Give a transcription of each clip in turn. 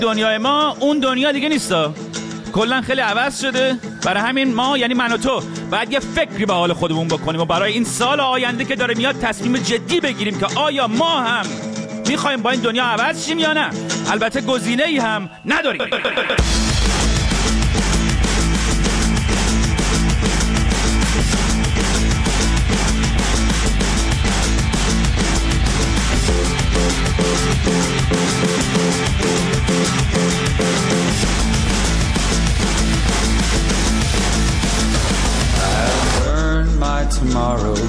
دنیای ما اون دنیا دیگه نیستا، کلا خیلی عوض شده. برای همین ما، یعنی من و تو، باید یه فکری به حال خودمون بکنیم و برای این سال آینده که داره میاد تصمیم جدی بگیریم که آیا ما هم میخوایم با این دنیا عوض شیم یا نه. البته گزینه‌ای هم نداریم. Tomorrow,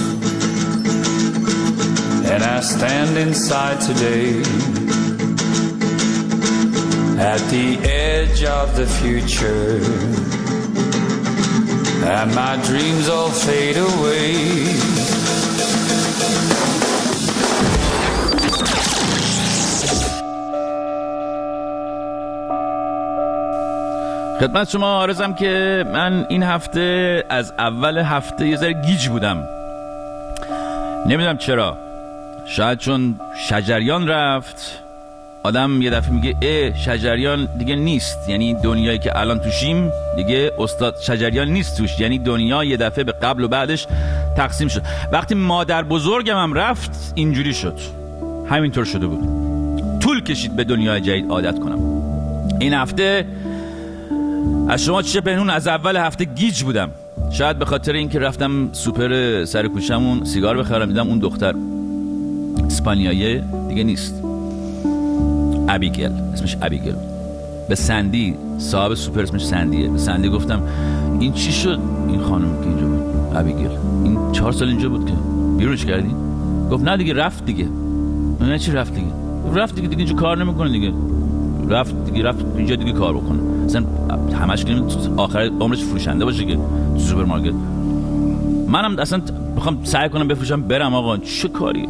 and I stand inside today at the edge of the future, and my dreams all fade away. خدمت شما عرضم که من این هفته از اول هفته یه ذره گیج بودم. نمیدونم چرا، شاید چون شجریان رفت. آدم یه دفعه میگه شجریان دیگه نیست، یعنی دنیایی که الان توشیم دیگه استاد شجریان نیست توش، یعنی دنیا یه دفعه به قبل و بعدش تقسیم شد. وقتی مادر بزرگم هم رفت اینجوری شد، همینطور شده بود. طول کشید به دنیای جدید عادت کنم. این هفته از شما چه پنهون، از اول هفته گیج بودم. شاید به خاطر اینکه رفتم سوپر سر کوچمون سیگار بخرم، دیدم اون دختر اسپانیایی دیگه نیست، ابیگل، اسمش ابیگل. به سندی، صاحب سوپر اسمش سندیه، به سندی گفتم این چی شد این خانم که اینجا بود، ابیگل، این 4 سال اینجا بود که بیرونش کردی؟ گفت نه دیگه رفت دیگه. نه چی رفت دیگه؟ رفت دیگه اینجا کار نمیکنه دیگه. رفت اینجا دیگه کار بکنه. مثلا همش که آخر عمرش فروشنده باشه که تو سوپرمارکت. منم اصلا میخوام سعی کنم بفروشم برم. آقا چه کاری؟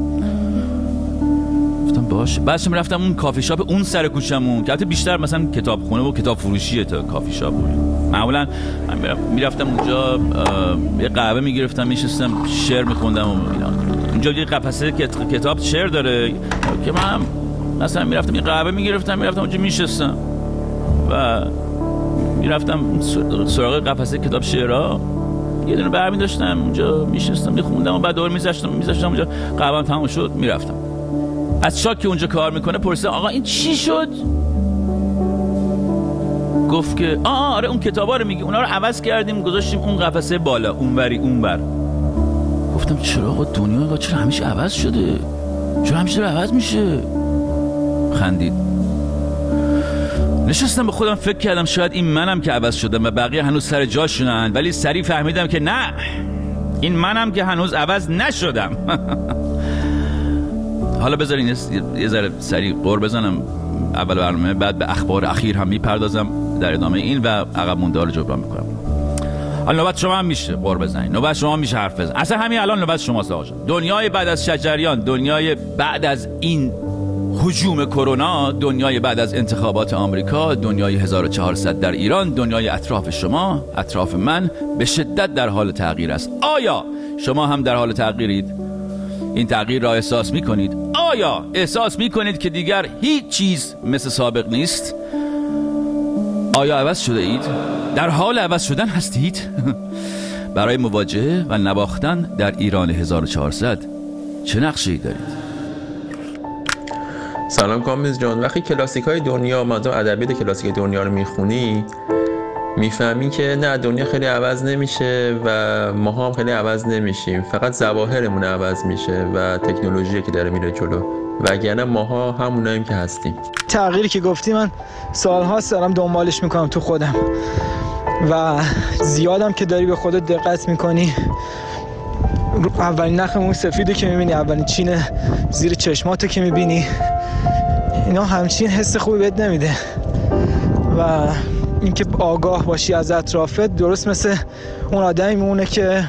گفتم باشه. بعدش رفتم اون کافی شاپ اون سر کوچمون که البته بیشتر مثلا کتابخونه و کتاب فروشیه تا کافی شاپ بود. معمولا من میرفتم اونجا یه قهوه میگرفتم، میشستم شعر میخوندم و اینا. اونجا یه قفسه کتاب شعر داره که من مثلا میرفتم یه قهوه میگرفتم، میرفتم اونجا میشستم و میرفتم سراغ قفسه کتاب شعرها، یه دونه برمی داشتم اونجا میشستم میخوندم و بعد دور میذاشتم اونجا، قهوه‌ام تمام شد میرفتم. از شاک که اونجا کار میکنه پرسیدم آقا این چی شد؟ گفت که آره اون کتابا رو میگی، اونا رو عوض کردیم گذاشتیم اون قفسه بالا، اونوری اونور. گفتم چرا آقا دنیا چرا همیشه عوض شده؟ چرا همیشه عوض میشه؟ خندید. نشستم به خودم فکر کردم شاید این منم که عوض شدم و بقیه هنوز سر جاشونن، ولی سریع فهمیدم که نه، این منم که هنوز عوض نشدم. حالا بذارین یه ذره سریع قور بزنم اول برنامه، بعد به اخبار اخیر هم میپردازم در ادامه این و عقب مونده رو جبران میکنم. حالا نوبت شما هم میشه قور بزنین، نوبت شما هم میشه حرف بزنین. اصلا همین الان نوبت شماست آقا. دنیای بعد از شجریان، دنیای بعد از این هجوم کرونا، دنیای بعد از انتخابات آمریکا، دنیای 1400 در ایران، دنیای اطراف شما، اطراف من به شدت در حال تغییر است. آیا شما هم در حال تغییرید؟ این تغییر را احساس میکنید؟ آیا احساس میکنید که دیگر هیچ چیز مثل سابق نیست؟ آیا عوض شده اید؟ در حال عوض شدن هستید؟ برای مواجهه و نواختن در ایران 1400 چه نقشه‌ای دارید؟ سلام کامبیز جان. وقتی کلاسیک های دنیا، مادام ادبیات کلاسیک دنیا رو میخونی، میفهمی که نه، دنیا خیلی عوض نمیشه و ما هم خیلی عوض نمیشیم، فقط ظواهرمون عوض میشه و تکنولوژی که داره میره جلو، وگرنه ماها هموناییم که هستیم. تغییری که گفتی من سالهاست دارم دنبالش میکنم تو خودم و زیادم که داری به خودت دقت میکنی. اولین نخ مو سفیدو که میبینی، اولین چین زیر چشماتو که میبینی، اینا همچین حس خوبی بهت نمیده. و اینکه آگاه باشی از اطرافت، درست مثل اون آدمی میمونه که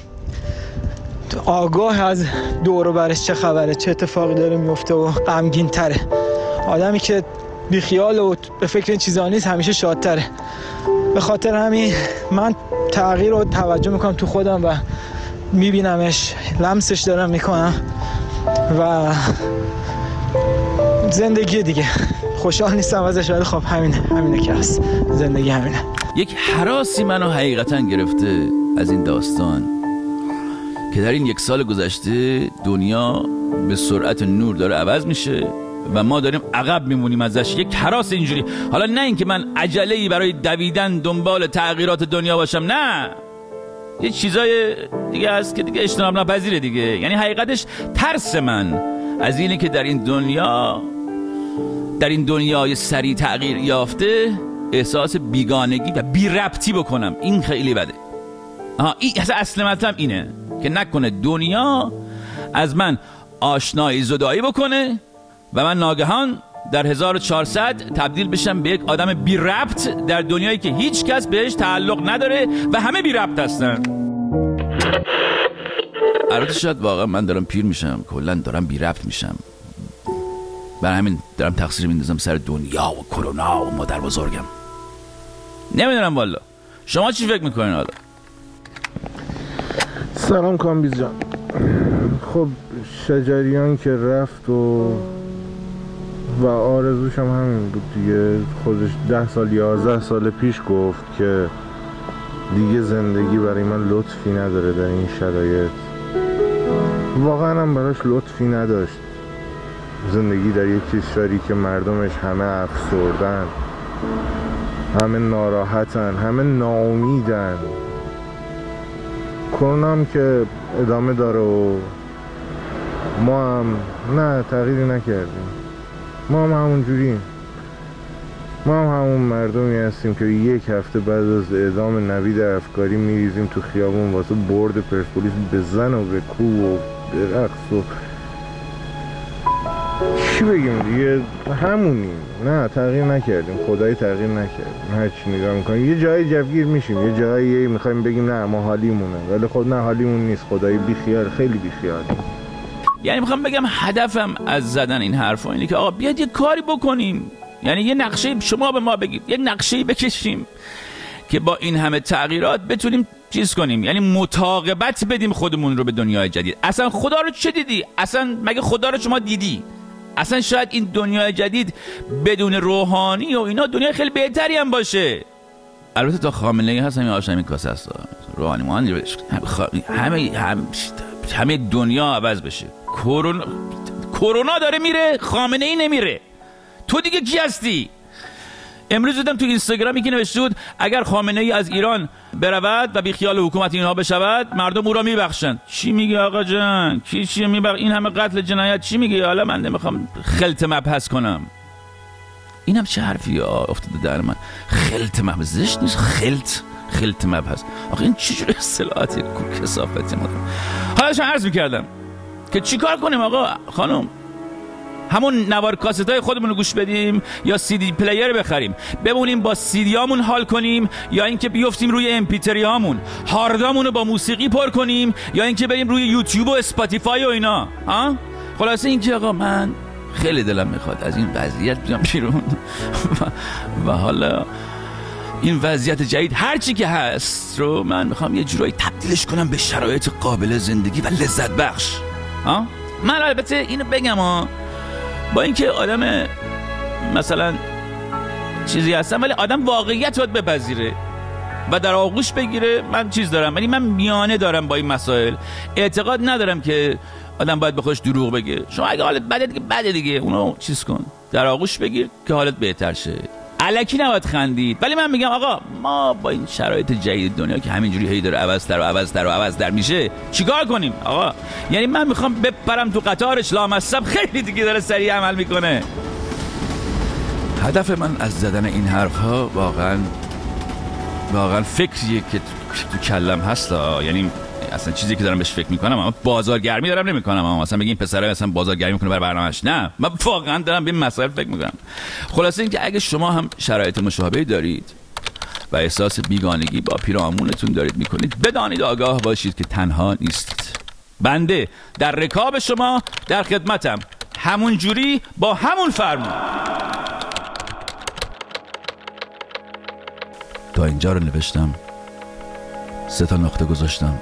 آگاه از دور و برش چه خبره، چه اتفاقی داره میفته و غمگین تره. آدمی که بیخیال و به فکر این چیزا نیست همیشه شادتره. به خاطر همین من تغییر رو توجه میکنم تو خودم و میبینمش، لمسش دارم میکنم و زندگی دیگه. خوشحال نیستم ازش، ولی خب همینه که هست، زندگی همینه. یک هراسی منو حقیقتا گرفته از این داستان که در این 1 سال گذشته دنیا به سرعت نور داره عوض میشه و ما داریم عقب میمونیم ازش. یک هراس اینجوری، حالا نه اینکه من عجله‌ای برای دویدن دنبال تغییرات دنیا باشم، نه، یه چیزای دیگه هست که دیگه اجتناب ناپذیره دیگه. یعنی حقیقتش ترس من از اینه که در این دنیای سریع تغییر یافته احساس بیگانگی و بی ربطی بکنم. این خیلی بده. این اصل مطلب اینه که نکنه دنیا از من آشنایی زدایی بکنه و من ناگهان در 1400 تبدیل بشم به یک آدم بی ربط در دنیایی که هیچ کس بهش تعلق نداره و همه بی ربط هستن. البته شاید واقعا من دارم پیر میشم، کلا دارم بی ربط میشم، برای همین دارم تقصیر میندازم سر دنیا و کرونا و مادر بزرگم. نمیدونم والا، شما چی فکر میکنین حالا؟ سلام کامبیز جان. خب شجریان که رفت و آرزوش هم همین بود دیگه. خودش 10 سال 11 سال پیش گفت که دیگه زندگی برای من لطفی نداره در این شرایط. واقعا هم براش لطفی نداشت زندگی در یک کشوری که مردمش همه افسردن، همه ناراحتن، همه ناامیدن. کرونا هم که ادامه داره و ما هم نه تغییری نکردیم، ما هم همون جوریم. ما هم همون مردمی هستیم که 1 هفته بعد از اعدام نوید افکاری میریزیم تو خیابون واسه برد پرسپولیس به زن و به کوه و به رقص و چی بگیم دیگه، همونیم. نه تغییر نکردیم، خدایی تغییر نکردیم. هر چی نگاه میکنیم یه جایی جوگیر میشیم، یه جایی میخوایم بگیم نه ما حالیمونه، ولی خود نه حالیمون نیست. خدایی بیخیال، خیلی بیخیال. یعنی میخوام بگم هدفم از زدن این حرفا اینه که آقا بیاد یه کاری بکنیم. یعنی یه نقشه، شما به ما بگید یک نقشه‌ای بکشیم که با این همه تغییرات بتونیم چیز کنیم، یعنی مطابقت بدیم خودمون رو به دنیای جدید. اصلا خدا رو چه دیدی؟ اصلا مگه خدا رو شما دیدی؟ اصلا شاید این دنیای جدید بدون روحانی و اینا دنیای خیلی بهتری هم باشه. البته تا خامنه‌ای هست همین آشامی کاسه است، روحانی مان همه دنیا عوض بشه. کرونا داره میره، خامنه‌ای نمیره. تو دیگه کی هستی؟ امروز دیدم تو اینستاگرام یکی نوشته بود اگر خامنه‌ای از ایران برود و بی خیال حکومت اینها بشود مردم او را میبخشند. چی میگی آقا جان؟ کی چی میبخش؟ این همه قتل جنایت چی میگی؟ حالا من نمیخوام خلط مبحث کنم. اینم چه حرفی افتاده در من؟ خلط مبحث زشت نیست؟ خلط مبحث. آخه این چه جور اصطلاحاتی کثافتی ما. حالا شما عرض میکردم که چیکار کنیم آقا خانم؟ همون نوار کاستای خودمون رو گوش بدیم یا سی دی پلیر بخریم بمونیم با سی دی هامون حال کنیم، یا اینکه بیفتیم روی ام پی 3 هامون هاردامون رو با موسیقی پر کنیم، یا اینکه بریم روی یوتیوب و اسپاتیفای و اینا؟ خلاصه اینکه آقا من خیلی دلم میخواد از این وضعیت بیام بیرون و حالا این وضعیت جدید هرچی که هست رو من میخوام یه جورایی تبدیلش کنم به شرایط قابل زندگی و لذت بخش. من البته اینو بگم با اینکه آدم مثلا چیزی هستم، ولی آدم واقعیت باید بپذیره و در آغوش بگیره. من چیز دارم، ولی من میانه دارم با این مسائل. اعتقاد ندارم که آدم باید به خودش دروغ بگه. شما اگه حالت بده دیگه اونو چیز کن، در آغوش بگیر که حالت بهتر شه. الکی نباید خندید. ولی من میگم آقا ما با این شرایط جدید دنیا که همینجوری هی داره عوض در میشه چیکار کنیم آقا؟ یعنی من میخوام بپرم تو قطارش لامصب، خیلی دیگه داره سریع عمل میکنه. هدف من از زدن این حرف ها واقعا فکریه که تو کلم هست. یعنی اصلا چیزی که دارم بهش فکر میکنم، اما بازارگرمی دارم نمیکنم. اما مثلا بگیم پسره مثلا بازارگرمی میکنه برای برنامه‌اش، نه، من واقعا دارم به این مسائل فکر میکنم. خلاصه اینکه اگه شما هم شرایط مشابهی دارید و احساس بیگانگی با پیرامونتون دارید میکنید، بدانید آگاه باشید که تنها نیستید. بنده در رکاب شما در خدمتم، همون جوری با همون فرمون. تا اینجا رو نوشتم، 3 تا نقطه گذاشتم،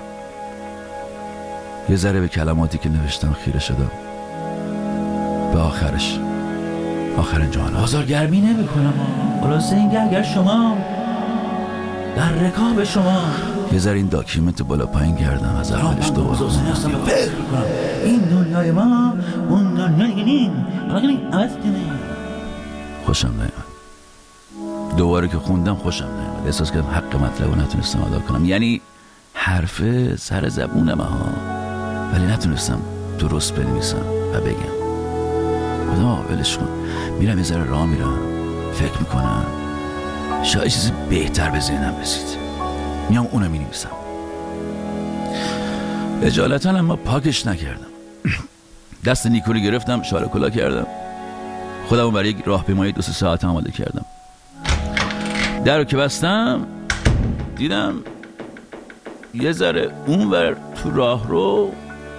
یه ذره به کلماتی که نوشتم خیره شدم. به آخرش آخر جان آزارگرمی نمی کنم. خلاصه اینکه اگر شما در رکاب شما یه ذره این داکیومنت بالا پایین کردم از اولش دوباره فکر کنم این دنیای ما اون دنیای نیم عوض کنه. خوشم نیامد. دوباره که خوندم خوشم نیامد. احساس کردم حق مطلب رو نتونستم ادا کنم. یعنی حرف سر زبونم ها، ولی نتونستم درست بنویسم و بگم. خدا ولش کن. میرم یه ذره راه میرم، فکر میکنم شاید چیزی بهتر به ذهنم رسید، میام اونو مینویسم. اجالتا اما پاکش نکردم. دست نیکو رو گرفتم، شال کلا کردم، خودمو برای یک راهپیمایی 2-3 ساعت آماده کردم. در رو که بستم دیدم یه ذره اونور تو راه رو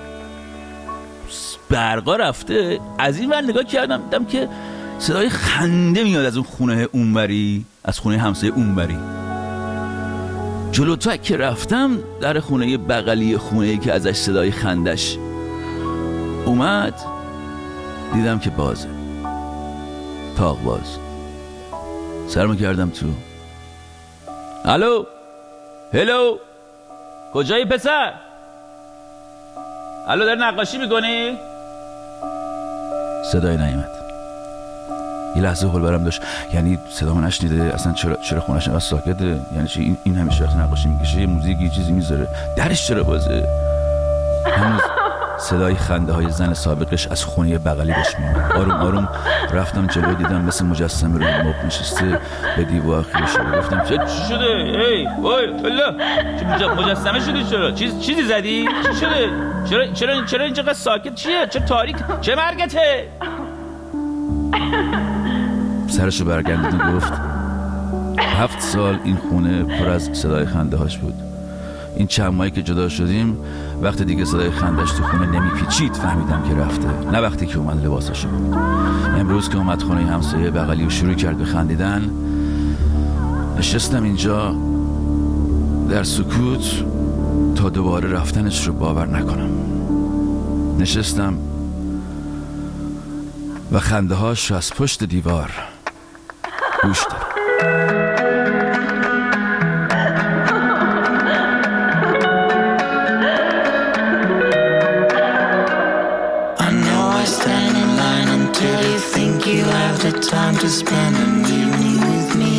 برقا رفته. از این ور نگاه کردم دیدم که صدای خنده میاد از اون خونه اونوری، از خونه همسایه اونوری. جلوتر که رفتم در خونه بغلی خونه‌ای که ازش صدای خندش اومد، دیدم که بازه، تاق باز. سرمو کردم تو. الو هلو، کجایی پسر؟ الو داری نقاشی میکنی؟ صدای نیامد. یه لحظه حال برم داشت، یعنی صدامو نشنیده اصلا. چرا خونش انقدر ساکته؟ یعنی چی این همیشه وقتی نقاشی میکشه یه موزیک یه چیزی میذاره؟ درش چرا بازه؟ هنوز صدای خنده های زن سابقش از خونه بغلی بهش میاد. آروم آروم رفتم جلو، دیدم مثل مجسمه رو مبل نشسته به دیوار خیره شده. گفتم چی شده؟ ای وای الله، مجسمه شدی؟ چرا چیزی زدی؟ چی شده؟ چرا اینجا ساکت؟ چیه؟ چه تاریک؟ چه مرگته؟ سرشو برگردید و گفت 7 سال این خونه پر از صدای خنده هاش بود. این چند ماهی که جدا شدیم، وقتی دیگه صدای خندش تو خونه نمیپیچید فهمیدم که رفته، نه وقتی که اومد لباساشو بود. امروز که اومد خونه همسایه بغلی و شروع کرد به خندیدن، نشستم اینجا در سکوت تا دوباره رفتنش رو باور نکنم. نشستم و خنده هاش از پشت دیوار گوش دارم. You have the time to spend an evening with me,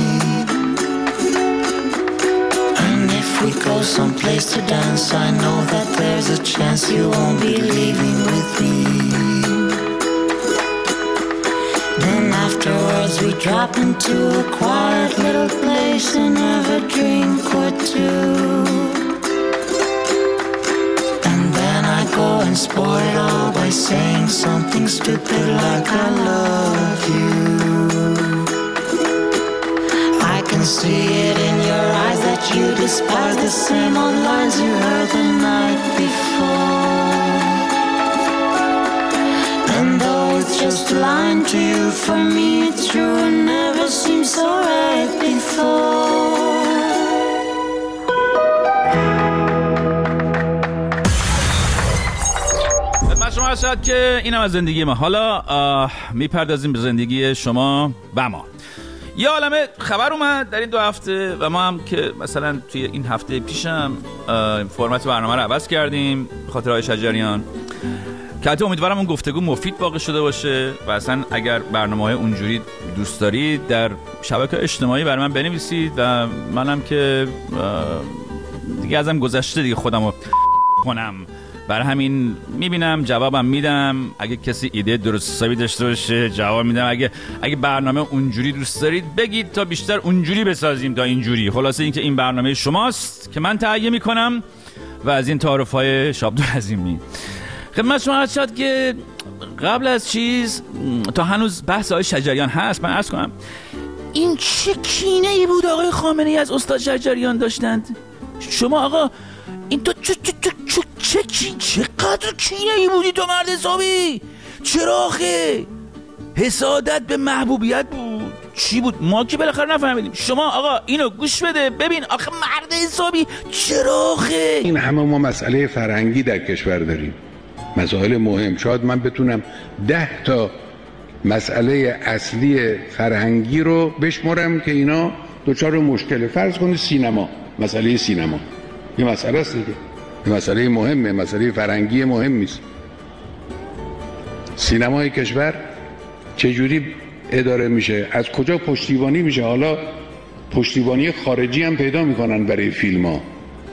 and if we go someplace to dance, I know that there's a chance you won't be leaving with me. Then afterwards we drop into a quiet little place and have a drink or two, and then I go and spoil it all by saying something stupid like I love you. I can see it in your eyes that you despise the same old lines you heard the night before. And though it's just a line to you, for me it's true and never seemed so right before. شما هستید که اینم از زندگی ما. حالا میپردازیم به زندگی شما و ما. یه عالمه خبر اومد در این 2 هفته و ما هم که مثلا توی این هفته پیشم فرمت برنامه رو عوض کردیم به خاطر آقای شجریان، که البته امیدوارم اون گفتگو مفید واقع شده باشه و اصلا اگر برنامه‌های اونجوری دوست دارید در شبکه اجتماعی برای من بنویسید و منم که دیگه ازم گذشته دیگه خودمو کنم، برای همین میبینم جوابم میدم. اگه کسی ایده درست حسابی داشته باشه جواب میدم. اگه برنامه اونجوری دوست دارید بگید تا بیشتر اونجوری بسازیم تا اینجوری. خلاصه اینکه این برنامه شماست که من تهیه میکنم و از این تعارف‌های شابدو عظیمی خدمت شما عرض شد که قبل از چیز تا هنوز بحث آقای شجریان هست، من عرض کنم این چه کینه‌ای بود آقای خامنه‌ای از استاد شجریان داشتند. شما آقا این تو چقدر کینه‌ای بودی تو مرد حسابی؟ چرا آخه؟ حسادت به محبوبیت بود؟ چی بود؟ ما که بالاخره نفهمیدیم. شما آقا اینو گوش بده ببین آخه مرد حسابی چرا آخه؟ این همه ما مسئله فرهنگی در کشور داریم، مسائل مهم. شاید من بتونم 10 تا مسئله اصلی فرهنگی رو بشمرم که اینا دچار مشکل. فرض کنید سینما، مسئله سینما یه مسئله است دیگه، یه مسئله مهمه، مسئله فرهنگی مهمی است. سینمای کشور چجوری اداره میشه؟ از کجا پشتیبانی میشه؟ حالا پشتیبانی خارجی هم پیدا میکنن برای فیلم ها.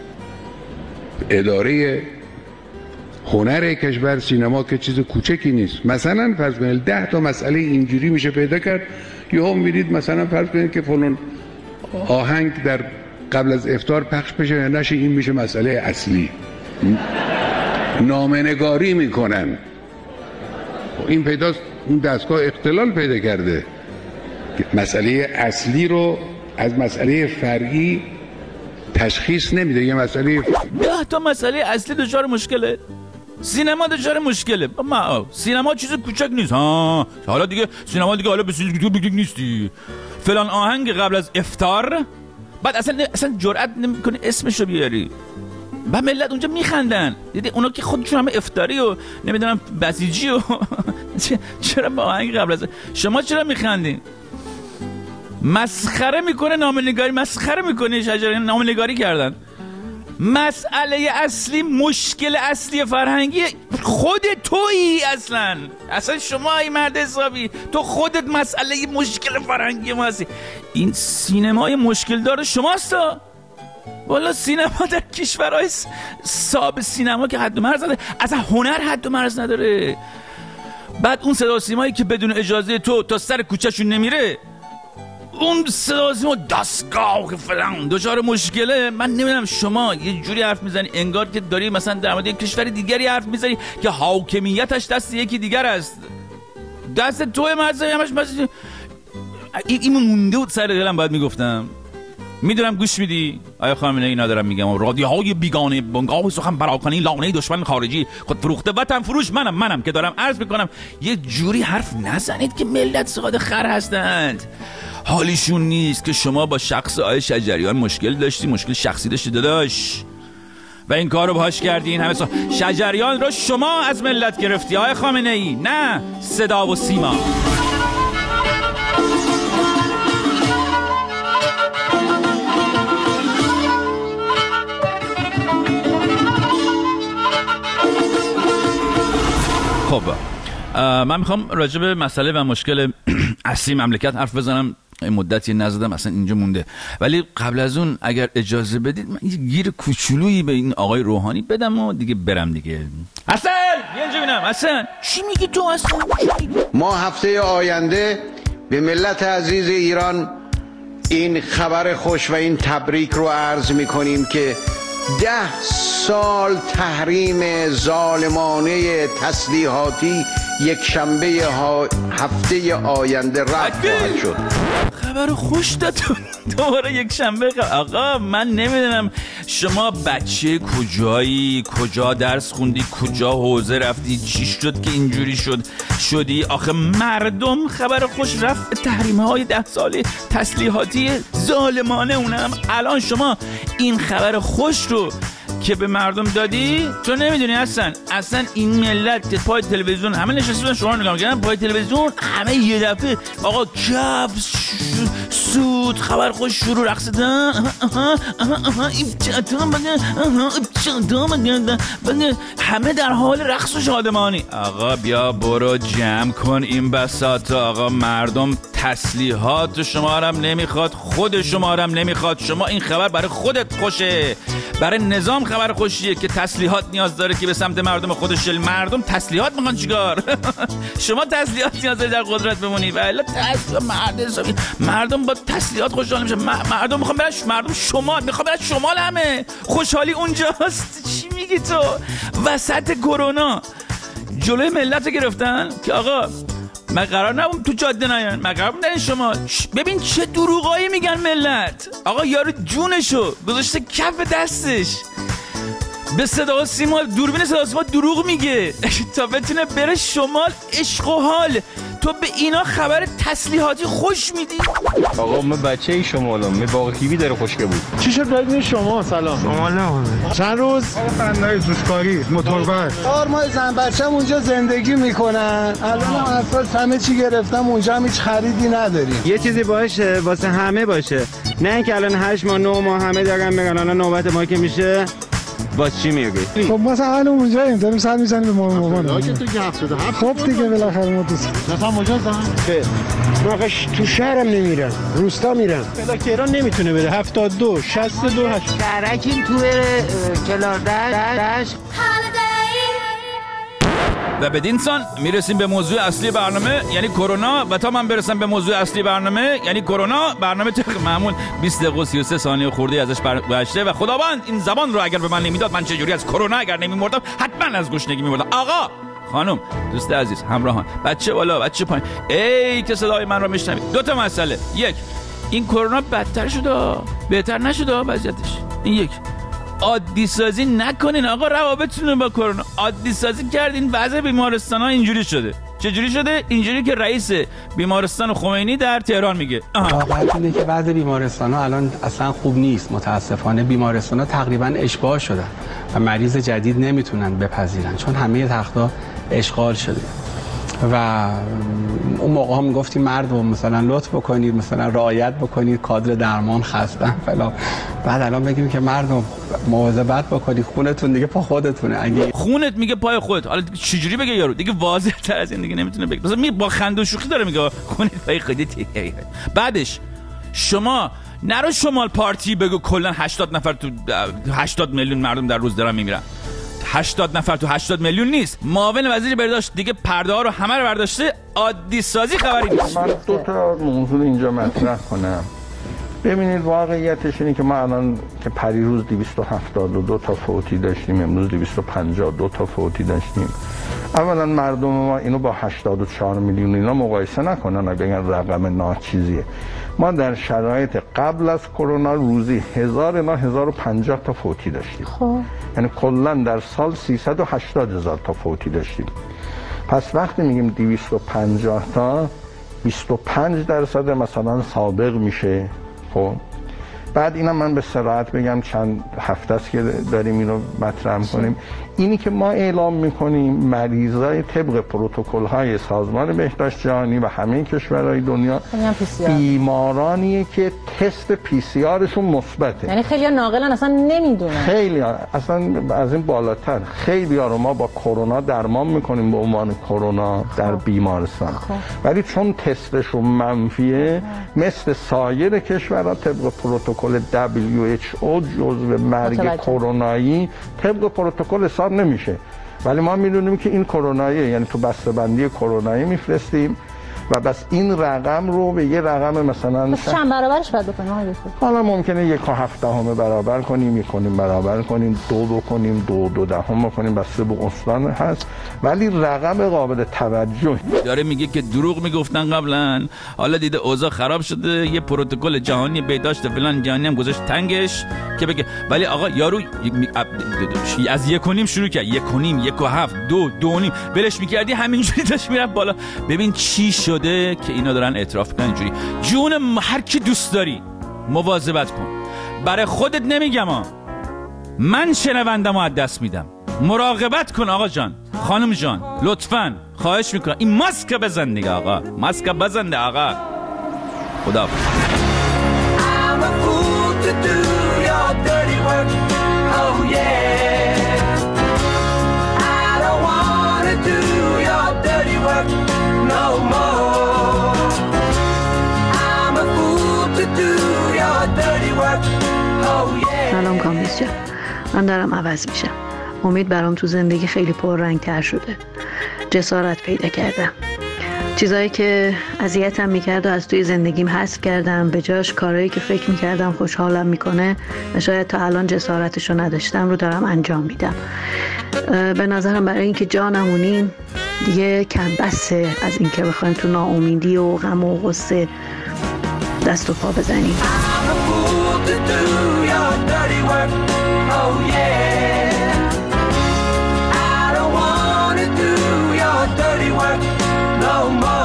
اداره هنر کشور، سینما که چیز کوچکی نیست. مثلا فرض کنید 10 تا مسئله اینجوری میشه پیدا کرد. یهو میرید مثلا فرض کنید که فلان آهنگ در قبل از افطار پخش بشه یا نشه، این میشه مسئله اصلی. نامه‌نگاری میکنن. این پیداست اون دستگاه اختلال پیدا کرده. مسئله اصلی رو از مسئله فرعی تشخیص نمیده. یه مسئله 10 تا مسئله اصلی دچار مشکله. سینما دچار مشکله. سینما چیز کوچک نیست. حالا دیگه سینما دیگه حالا بسیار نیستی. فلان آهنگ قبل از افطار، بعد اصلا جرئت نمیکنی اسمشو بیاری. بعد ملت اونجا میخندن. دیدی اونا که خودشون همه افطاری و نمیدونم بسیجی و چرا با آهنگ قبل از شما چرا میخندین؟ مسخره میکنه نامه‌نگاری، مسخره میکنه شجریان نامه‌نگاری کردن. مسئله اصلی، مشکل اصلی فرهنگی خود تویی. اصلا شما ای مرد حسابی، تو خودت مسئله مشکل فرهنگی ما هستی. این سینمای مشکل داره شماست. والا سینما در کشورهای صاحب سینما که حد و مرز نداره، اصلا هنر حد و مرز نداره. بعد اون صدا سیمایی که بدون اجازه تو تا سر کوچه‌شون نمیره، اون صدا سیما دستگاه فلان دچار مشکله. من نمیدونم شما یه جوری حرف میزنی انگار که داری مثلا در مورد یک کشور دیگری حرف میزنی که حاکمیتش دست یکی دیگر است. دست توی مرزه همش این مونده بود سر دلم، باید میگفتم. میدونم گوش میدی آیا خامنه‌ای، ندارم میگم رادیوهای بیگانه بنگاه سخن پراکنی لانه دشمن خارجی خود فروخته وطن فروش منم که دارم عرض میکنم یه جوری حرف نزنید که ملت سقاط خر هستند. حالیشون نیست که شما با شخص آقای شجریان مشکل داشتی، مشکل شخصی داشتی داداش، و این کارو باهاش کردی. این همه شجریان رو شما از ملت گرفتی آقای خامنه‌ای، نه صدا و سیما. خب من میخوام راجع به مسئله و مشکل اصلی مملکت حرف بزنم. مدتی نزدم، اصلا اینجا مونده. ولی قبل از اون اگر اجازه بدید من یه گیر کوچولویی به این آقای روحانی بدم و دیگه برم دیگه. حسن بیا اینجا ببینم. حسن چی میگی تو اصلا؟ ما هفته آینده به ملت عزیز ایران این خبر خوش و این تبریک رو عرض میکنیم که 10 سال تحریم ظالمانه تسلیحاتی یک شنبه هفته آینده رفت خواهد شد. خبر خوش دادون دوباره یک شنبه. آقا من نمیدونم شما بچه کجایی، کجا درس خوندی، کجا حوزه رفتی، چی شد که اینجوری شدی؟ آخه مردم خبر خوش رفت تحریم های 10 ساله تسلیحاتی ظالمانه، اونم الان شما این خبر خوش رو که به مردم دادی تو نمیدونی. اصلا این ملت که پای تلویزیون همه نشستن شما نگاه میکنن، پای تلویزیون همه یه دفعه آقا کف سود خبر خوش شروع رقصیدن. همه در حال رقص و شادمانی. آقا بیا برو جمع کن این بساطا. آقا مردم تسلیحات شما هم نمیخواد، خود شما هم نمیخواد. شما این خبر برای خودت خوشه، برای نظام خبر خوشیه که تسلیحات نیاز داره که به سمت مردم خودش. مردم تسلیحات میخوان چیکار؟ شما تسلیحات نیاز داری در قدرت بمونی. ولی مردم با تسلیحات خوشحال میشه. مردم میخوان برن، مردم شمال میخوان برن شمال، همه خوشحالی اونجاست. چی میگی تو؟ وسط کرونا جلوی ملت گرفتن که آقا من قرار نبود تو جاده نیان، من قرار بود در شمال. ببین چه دروغایی میگن ملت. آقا یارو جونشو گذاشته کف دستش، به صدا و سیما دوربین صدا و سیما دروغ میگه تا بتونه بره شمال. عشق و حال تو به اینا خبر تسلیحاتی خوش میدی؟ آقا من بچه ای شمالم، من باقی کیوی داره خوشگه بود. چی شد بدین شما؟ سلام. شما نه. چند روز؟ فنای دوستکاری، موتوربر. 4 ماه زن بچه‌م اونجا زندگی میکنن. الان هم اساس همه چی گرفتم، اونجا هم هیچ خریدی نداریم. یه چیزی باشه واسه همه باشه. نه اینکه الان 8 ماه 9 ماه همه دارن میگن الان نوبت ما که میشه. باز چی میگی؟ خب مثلا الان اونجاییم داریم سر میزنیم به مامان. که تو گپ شده. خب دیگه بالاخره ما دوست. مثلا مجازم. واقعش تو شهرم نمیرم، روستا میرم. تهران نمیتونه بره. 72 62 8. شهرکین تو کلاردش. و بدین سان میرسیم به موضوع اصلی برنامه یعنی کرونا. و تا من برسم به موضوع اصلی برنامه یعنی کرونا، برنامه طبق معمول 20 دقیقه و 33 ثانیه خورده ازش گذشته و خداوند این زبان رو اگر به من نمیداد من چجوری از کرونا اگر نمیمردم حتما از گشنگی میمردم. آقا، خانم، دوست عزیز، همراهان، بچه بالا بچه پایین، ای که صدای من رو میشنوید، 2 تا مسئله. 1، این کرونا بدتر شده، بهتر نشده وضعیتش. این 1. عادی سازی نکنین آقا روابطتون رو با کرونا. عادی سازی کردین وضع بیمارستان ها اینجوری شده. چجوری شده؟ اینجوری که رئیس بیمارستان خمینی در تهران میگه. واقعیت اینه که وضع بیمارستان ها الان اصلا خوب نیست. متاسفانه بیمارستان ها تقریبا اشباع شدن و مریض جدید نمیتونن بپذیرن چون همه تخت‌ها اشغال شده. و اون موقع هم میگفتیم مردم مثلا لطف بکنید، مثلا رعایت بکنید، کادر درمان خستن فلان. بعد الان بگیم که مردم مواظبت بکنید، خونتون دیگه پا خودتونه. اگه خونت میگه پای خودت، حالا چجوری بگه یارو؟ دیگه واضح تر از این دیگه نمیتونه بگه. مثلا با خنده و شوخی داره میگه خونت پای خودت. بعدش شما نرو شمال پارتی بگو کلا 80 نفر تو 80 میلیون مردم در روز دارن میمیرن. 80 نفر تو 80 میلیون نیست. معاون وزیر بهداشت دیگه پرده ها رو همه رو برداشته. عادی سازی خبری نیست. من 2 تا موضوع اینجا مطرح کنم. ببینید واقعیتش اینه که ما الان که پریروز 272 تا فوتی داشتیم، امروز 252 تا فوتی داشتیم. اولا مردم ما اینو با 84 میلیون اینا مقایسه نکنن و بگن رقم ناچیزیه. ما در شرایط قبل از کرونا روزی 1000 الی 1050 تا فوتی داشتیم. خب یعنی کلا در سال 380,000 تا فوتی داشتیم. پس وقتی میگیم 250 تا 25% مثلا سابق میشه. خب بعد اینم من به صراحت بگم چند هفته است که داریم اینو مطرح می‌کنیم. اینی که ما اعلام می‌کنیم مریضای طبق پروتکل‌های سازمان بهداشت جهانی و همه کشورهای دنیا بیمارانیه که تست PCR شون مثبته. یعنی خیلی ناقلن اصلا نمیدونن. خیلی اصلا از این بالاتر خیلی‌ها رو ما با کرونا درمان می‌کنیم به عنوان کرونا در بیمارستان. ولی چون تستشون منفیه مثل سایر کشورها طبق پروتکل WHO جزو مرگ کرونایی طبق پروتکل حساب نمیشه. ولی ما میدونیم که این کروناییه، یعنی تو بسته‌بندی کرونایی میفرستیم و بس این رقم رو به یه رقم مثلا چند برابرش باید بکنیم آقای دکتر؟ حالا ممکنه 1.7 برابر کنیم، 1.5 برابر کنیم، 2 کنیم، 2.2 بکنیم، بسته به استان هست. ولی رقم قابل توجه داره. میگه که دروغ میگفتن قبلا، حالا دیده اوضاع خراب شده، یه پروتکل جهانی بهداشت فلان جهانی هم گذاشت تنگش که بگه. ولی آقا یارو از 1.5 شروع کرد، 1.5 1.7 2.5 ولش میکردی همینجوری داشت میرفت بالا. ببین چی شده که اینا دارن اعتراف میکنن اینجوری. جون هر کی دوست داری مواظبت کن. برای خودت نمیگم من شنوندم و از دست میدم. مراقبت کن آقا جان، خانم جان، لطفاً خواهش میکنم این ماسک بزن دیگه آقا، ماسک بزن آقا. خدا سلام کامبیز جان، من دارم عوض میشم. امید برام تو زندگی خیلی پررنگ‌تر شده. جسارت پیدا کردم. چیزایی که اذیتم میکرد و از توی زندگیم حذف کردم، به جاش کارهایی که فکر میکردم خوشحالم میکنه و شاید تا الان جسارتشو نداشتم رو دارم انجام میدم. به نظرم برای اینکه جانمونیم دیگه کم بسه از اینکه بخوایم تو ناامیدی و غم و غصه دست و پا بزنیم. No more.